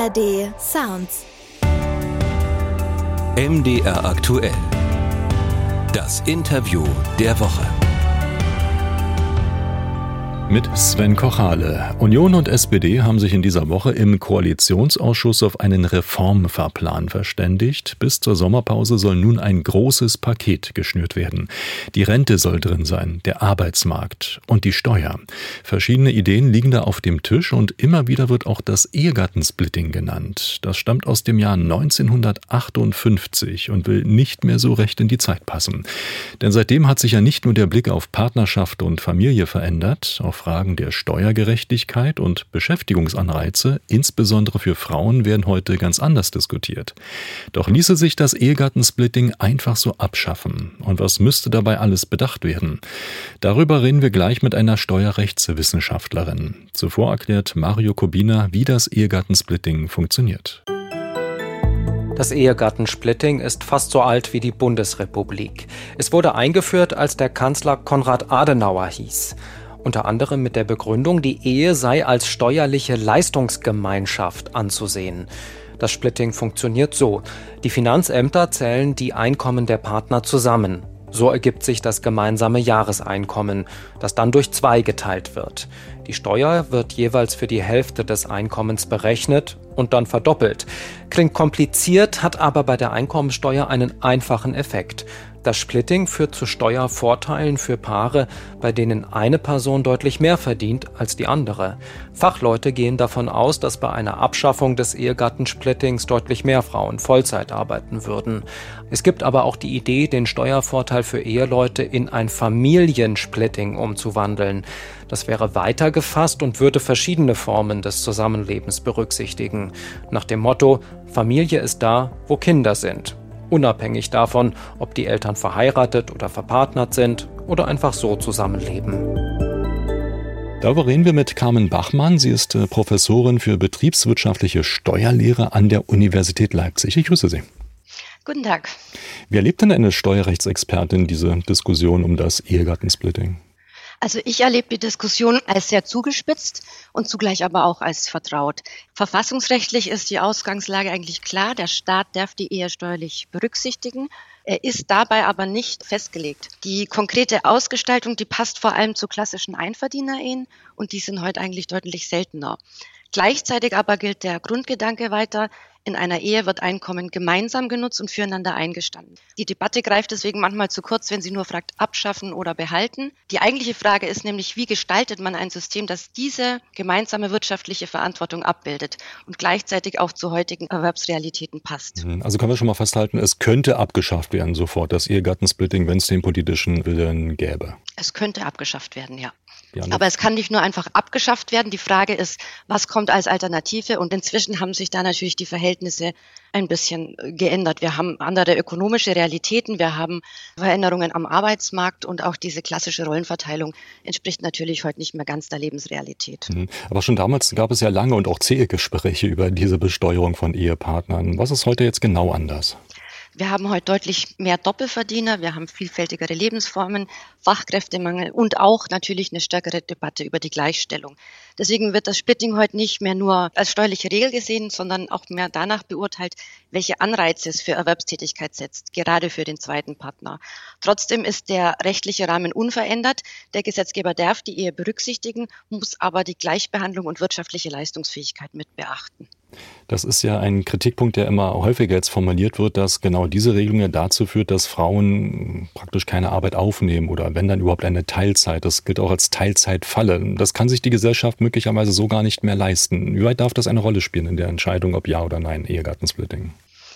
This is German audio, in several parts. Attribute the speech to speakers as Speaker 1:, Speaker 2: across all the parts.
Speaker 1: ARD Sounds.
Speaker 2: MDR aktuell. Das Interview der Woche.
Speaker 3: Mit Sven Kochale. Union und SPD haben sich in dieser Woche im Koalitionsausschuss auf einen Reformfahrplan verständigt. Bis zur Sommerpause soll nun ein großes Paket geschnürt werden. Die Rente soll drin sein, der Arbeitsmarkt und die Steuer. Verschiedene Ideen liegen da auf dem Tisch und immer wieder wird auch das Ehegattensplitting genannt. Das stammt aus dem Jahr 1958 und will nicht mehr so recht in die Zeit passen. Denn seitdem hat sich ja nicht nur der Blick auf Partnerschaft und Familie verändert, auch Fragen der Steuergerechtigkeit und Beschäftigungsanreize, insbesondere für Frauen, werden heute ganz anders diskutiert. Doch ließe sich das Ehegattensplitting einfach so abschaffen? Und was müsste dabei alles bedacht werden? Darüber reden wir gleich mit einer Steuerrechtswissenschaftlerin. Zuvor erklärt Mario Kubina, wie das Ehegattensplitting funktioniert.
Speaker 4: Das Ehegattensplitting ist fast so alt wie die Bundesrepublik. Es wurde eingeführt, als der Kanzler Konrad Adenauer hieß. Unter anderem mit der Begründung, die Ehe sei als steuerliche Leistungsgemeinschaft anzusehen. Das Splitting funktioniert so: Die Finanzämter zählen die Einkommen der Partner zusammen. So ergibt sich das gemeinsame Jahreseinkommen, das dann durch 2 geteilt wird. Die Steuer wird jeweils für die Hälfte des Einkommens berechnet und dann verdoppelt. Klingt kompliziert, hat aber bei der Einkommensteuer einen einfachen Effekt. Das Splitting führt zu Steuervorteilen für Paare, bei denen eine Person deutlich mehr verdient als die andere. Fachleute gehen davon aus, dass bei einer Abschaffung des Ehegattensplittings deutlich mehr Frauen Vollzeit arbeiten würden. Es gibt aber auch die Idee, den Steuervorteil für Eheleute in ein Familiensplitting umzuwandeln. Das wäre weiter gefasst und würde verschiedene Formen des Zusammenlebens berücksichtigen. Nach dem Motto: Familie ist da, wo Kinder sind. Unabhängig davon, ob die Eltern verheiratet oder verpartnert sind oder einfach so zusammenleben.
Speaker 3: Darüber reden wir mit Carmen Bachmann. Sie ist Professorin für betriebswirtschaftliche Steuerlehre an der Universität Leipzig. Ich grüße Sie.
Speaker 5: Guten Tag.
Speaker 3: Wie erlebt denn eine Steuerrechtsexpertin diese Diskussion um das Ehegattensplitting?
Speaker 5: Also ich erlebe die Diskussion als sehr zugespitzt und zugleich aber auch als vertraut. Verfassungsrechtlich ist die Ausgangslage eigentlich klar. Der Staat darf die Ehe steuerlich berücksichtigen. Er ist dabei aber nicht festgelegt. Die konkrete Ausgestaltung, die passt vor allem zu klassischen Einverdienerehen und die sind heute eigentlich deutlich seltener. Gleichzeitig aber gilt der Grundgedanke weiter: In einer Ehe wird Einkommen gemeinsam genutzt und füreinander eingestanden. Die Debatte greift deswegen manchmal zu kurz, wenn sie nur fragt, abschaffen oder behalten. Die eigentliche Frage ist nämlich, wie gestaltet man ein System, das diese gemeinsame wirtschaftliche Verantwortung abbildet und gleichzeitig auch zu heutigen Erwerbsrealitäten passt.
Speaker 3: Also können wir schon mal festhalten, es könnte abgeschafft werden sofort, das Ehegattensplitting, wenn es den politischen Willen gäbe.
Speaker 5: Es könnte abgeschafft werden, ja. Aber es kann nicht nur einfach abgeschafft werden. Die Frage ist, was kommt als Alternative? Und inzwischen haben sich da natürlich die Verhältnisse ein bisschen geändert. Wir haben andere ökonomische Realitäten, wir haben Veränderungen am Arbeitsmarkt und auch diese klassische Rollenverteilung entspricht natürlich heute nicht mehr ganz der Lebensrealität.
Speaker 3: Aber schon damals gab es ja lange und auch zähe Gespräche über diese Besteuerung von Ehepartnern. Was ist heute jetzt genau anders?
Speaker 5: Wir haben heute deutlich mehr Doppelverdiener, wir haben vielfältigere Lebensformen, Fachkräftemangel und auch natürlich eine stärkere Debatte über die Gleichstellung. Deswegen wird das Splitting heute nicht mehr nur als steuerliche Regel gesehen, sondern auch mehr danach beurteilt, welche Anreize es für Erwerbstätigkeit setzt, gerade für den zweiten Partner. Trotzdem ist der rechtliche Rahmen unverändert. Der Gesetzgeber darf die Ehe berücksichtigen, muss aber die Gleichbehandlung und wirtschaftliche Leistungsfähigkeit mit beachten.
Speaker 3: Das ist ja ein Kritikpunkt, der immer häufiger jetzt formuliert wird, dass genau diese Regelung ja dazu führt, dass Frauen praktisch keine Arbeit aufnehmen oder wenn dann überhaupt eine Teilzeit. Das gilt auch als Teilzeitfalle. Das kann sich die Gesellschaft möglicherweise so gar nicht mehr leisten. Wie weit darf das eine Rolle spielen in der Entscheidung, ob ja oder nein Ehegattensplitting?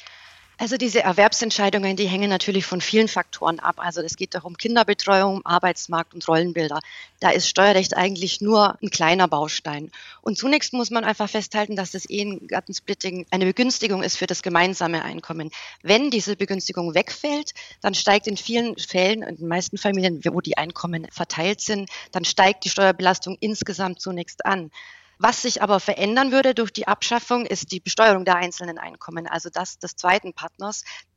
Speaker 5: Also diese Erwerbsentscheidungen, die hängen natürlich von vielen Faktoren ab. Also es geht auch um Kinderbetreuung, Arbeitsmarkt und Rollenbilder. Da ist Steuerrecht eigentlich nur ein kleiner Baustein. Und zunächst muss man einfach festhalten, dass das Ehegattensplitting eine Begünstigung ist für das gemeinsame Einkommen. Wenn diese Begünstigung wegfällt, dann steigt in vielen Fällen, in den meisten Familien, wo die Einkommen verteilt sind, dann steigt die Steuerbelastung insgesamt zunächst an. Was sich aber verändern würde durch die Abschaffung, ist die Besteuerung der einzelnen Einkommen, also das des zweiten Partners.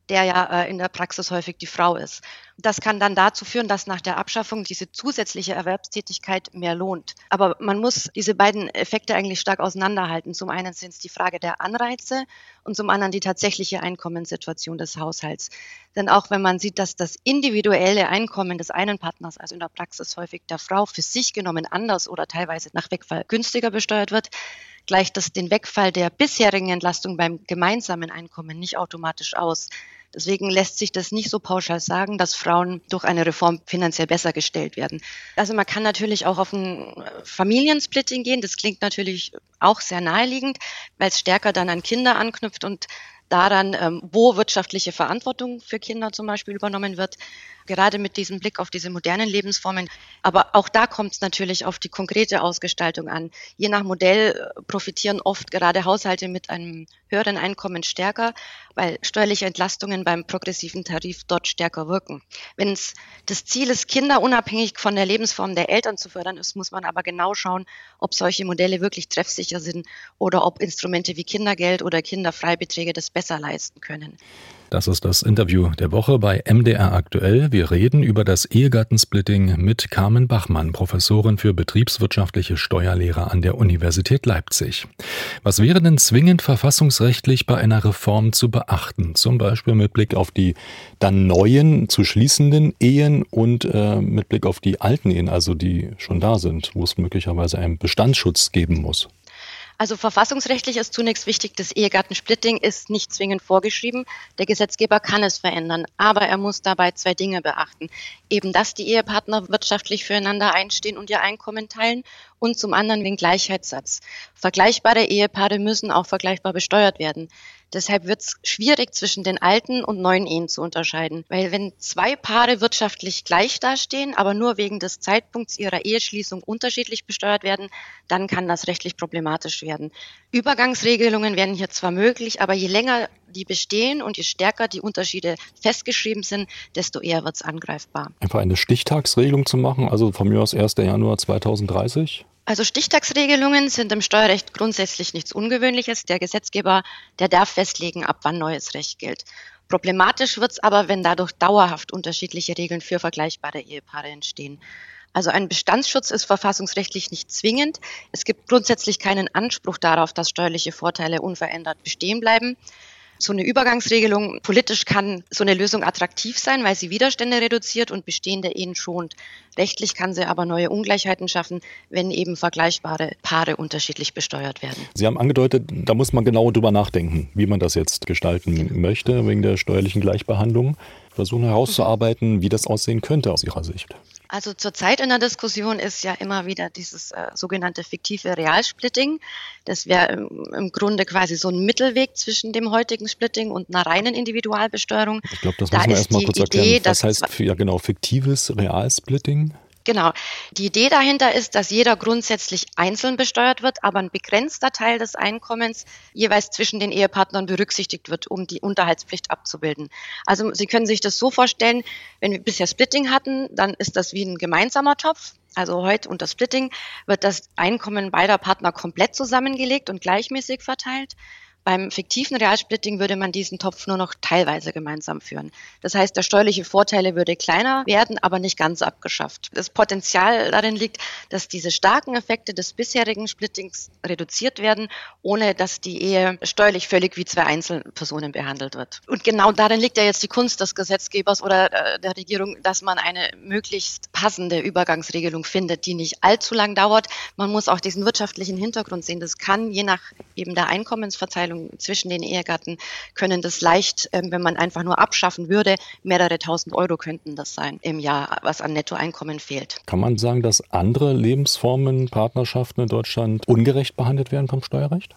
Speaker 5: der ja in der Praxis häufig die Frau ist. Das kann dann dazu führen, dass nach der Abschaffung diese zusätzliche Erwerbstätigkeit mehr lohnt. Aber man muss diese beiden Effekte eigentlich stark auseinanderhalten. Zum einen sind es die Frage der Anreize und zum anderen die tatsächliche Einkommenssituation des Haushalts. Denn auch wenn man sieht, dass das individuelle Einkommen des einen Partners, also in der Praxis häufig der Frau, für sich genommen anders oder teilweise nach Wegfall günstiger besteuert wird, gleicht das den Wegfall der bisherigen Entlastung beim gemeinsamen Einkommen nicht automatisch aus. Deswegen lässt sich das nicht so pauschal sagen, dass Frauen durch eine Reform finanziell besser gestellt werden. Also man kann natürlich auch auf ein Familiensplitting gehen. Das klingt natürlich auch sehr naheliegend, weil es stärker dann an Kinder anknüpft und daran, wo wirtschaftliche Verantwortung für Kinder zum Beispiel übernommen wird, gerade mit diesem Blick auf diese modernen Lebensformen. Aber auch da kommt es natürlich auf die konkrete Ausgestaltung an. Je nach Modell profitieren oft gerade Haushalte mit einem höheren Einkommen stärker, weil steuerliche Entlastungen beim progressiven Tarif dort stärker wirken. Wenn es das Ziel ist, Kinder unabhängig von der Lebensform der Eltern zu fördern ist, muss man aber genau schauen, ob solche Modelle wirklich treffsicher sind oder ob Instrumente wie Kindergeld oder Kinderfreibeträge das besser leisten können.
Speaker 3: Das ist das Interview der Woche bei MDR aktuell. Wir reden über das Ehegattensplitting mit Carmen Bachmann, Professorin für betriebswirtschaftliche Steuerlehre an der Universität Leipzig. Was wäre denn zwingend verfassungsrechtlich bei einer Reform zu beachten? Zum Beispiel mit Blick auf die dann neuen zu schließenden Ehen und mit Blick auf die alten Ehen, also die schon da sind, wo es möglicherweise einen Bestandsschutz geben muss.
Speaker 5: Also verfassungsrechtlich ist zunächst wichtig, das Ehegattensplitting ist nicht zwingend vorgeschrieben. Der Gesetzgeber kann es verändern, aber er muss dabei 2 Dinge beachten. Eben, dass die Ehepartner wirtschaftlich füreinander einstehen und ihr Einkommen teilen und zum anderen den Gleichheitssatz. Vergleichbare Ehepaare müssen auch vergleichbar besteuert werden. Deshalb wird es schwierig, zwischen den alten und neuen Ehen zu unterscheiden. Weil wenn 2 Paare wirtschaftlich gleich dastehen, aber nur wegen des Zeitpunkts ihrer Eheschließung unterschiedlich besteuert werden, dann kann das rechtlich problematisch werden. Übergangsregelungen werden hier zwar möglich, aber je länger die bestehen und je stärker die Unterschiede festgeschrieben sind, desto eher wird es angreifbar.
Speaker 3: Einfach eine Stichtagsregelung zu machen, also von mir aus 1. Januar 2030?
Speaker 5: Also Stichtagsregelungen sind im Steuerrecht grundsätzlich nichts Ungewöhnliches. Der Gesetzgeber, der darf festlegen, ab wann neues Recht gilt. Problematisch wird es aber, wenn dadurch dauerhaft unterschiedliche Regeln für vergleichbare Ehepaare entstehen. Also ein Bestandsschutz ist verfassungsrechtlich nicht zwingend. Es gibt grundsätzlich keinen Anspruch darauf, dass steuerliche Vorteile unverändert bestehen bleiben. So eine Übergangsregelung, politisch kann so eine Lösung attraktiv sein, weil sie Widerstände reduziert und bestehende Ehen schont. Rechtlich kann sie aber neue Ungleichheiten schaffen, wenn eben vergleichbare Paare unterschiedlich besteuert werden.
Speaker 3: Sie haben angedeutet, da muss man genau drüber nachdenken, wie man das jetzt gestalten möchte, wegen der steuerlichen Gleichbehandlung. Versuchen herauszuarbeiten, wie das aussehen könnte aus Ihrer Sicht.
Speaker 5: Also zurzeit in der Diskussion ist ja immer wieder dieses sogenannte fiktive Realsplitting. Das wäre im Grunde quasi so ein Mittelweg zwischen dem heutigen Splitting und einer reinen Individualbesteuerung.
Speaker 3: Ich glaube, das müssen wir erstmal kurz erklären. Was heißt fiktives Realsplitting?
Speaker 5: Genau. Die Idee dahinter ist, dass jeder grundsätzlich einzeln besteuert wird, aber ein begrenzter Teil des Einkommens jeweils zwischen den Ehepartnern berücksichtigt wird, um die Unterhaltspflicht abzubilden. Also Sie können sich das so vorstellen, wenn wir bisher Splitting hatten, dann ist das wie ein gemeinsamer Topf. Also heute unter Splitting wird das Einkommen beider Partner komplett zusammengelegt und gleichmäßig verteilt. Beim fiktiven Realsplitting würde man diesen Topf nur noch teilweise gemeinsam führen. Das heißt, der steuerliche Vorteil würde kleiner werden, aber nicht ganz abgeschafft. Das Potenzial darin liegt, dass diese starken Effekte des bisherigen Splittings reduziert werden, ohne dass die Ehe steuerlich völlig wie 2 Einzelpersonen behandelt wird. Und genau darin liegt ja jetzt die Kunst des Gesetzgebers oder der Regierung, dass man eine möglichst passende Übergangsregelung findet, die nicht allzu lang dauert. Man muss auch diesen wirtschaftlichen Hintergrund sehen. Das kann je nach eben der Einkommensverteilung zwischen den Ehegatten können das leicht, wenn man einfach nur abschaffen würde, mehrere tausend Euro könnten das sein im Jahr, was an Nettoeinkommen fehlt.
Speaker 3: Kann man sagen, dass andere Lebensformen, Partnerschaften in Deutschland ungerecht behandelt werden vom Steuerrecht?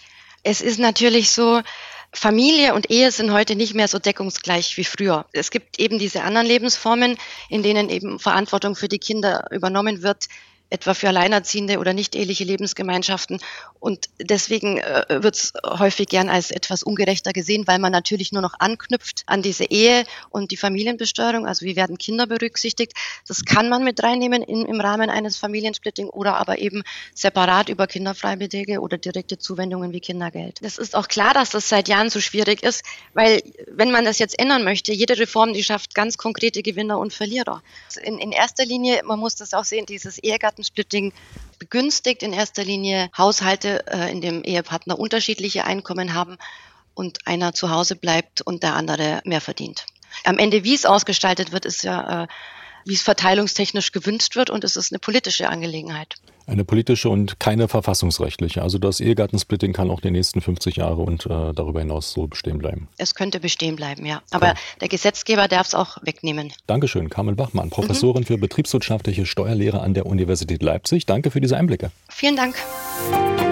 Speaker 5: Es ist natürlich so, Familie und Ehe sind heute nicht mehr so deckungsgleich wie früher. Es gibt eben diese anderen Lebensformen, in denen eben Verantwortung für die Kinder übernommen wird, etwa für Alleinerziehende oder nicht eheliche Lebensgemeinschaften. Und deswegen wird es häufig gern als etwas ungerechter gesehen, weil man natürlich nur noch anknüpft an diese Ehe und die Familienbesteuerung. Also wie werden Kinder berücksichtigt? Das kann man mit reinnehmen im Rahmen eines Familiensplitting oder aber eben separat über Kinderfreibeträge oder direkte Zuwendungen wie Kindergeld. Das ist auch klar, dass das seit Jahren so schwierig ist, weil wenn man das jetzt ändern möchte, jede Reform, die schafft ganz konkrete Gewinner und Verlierer. In erster Linie, man muss das auch sehen, dieses Ehegattensplitting begünstigt in erster Linie Haushalte, in dem Ehepartner unterschiedliche Einkommen haben und einer zu Hause bleibt und der andere mehr verdient. Am Ende, wie es ausgestaltet wird, ist ja, wie es verteilungstechnisch gewünscht wird, und es ist eine politische Angelegenheit.
Speaker 3: Eine politische und keine verfassungsrechtliche. Also das Ehegattensplitting kann auch die nächsten 50 Jahre und darüber hinaus so bestehen bleiben.
Speaker 5: Es könnte bestehen bleiben, ja. Aber der Gesetzgeber darf es auch wegnehmen.
Speaker 3: Dankeschön, Carmen Bachmann, Professorin für betriebswirtschaftliche Steuerlehre an der Universität Leipzig. Danke für diese Einblicke.
Speaker 5: Vielen Dank.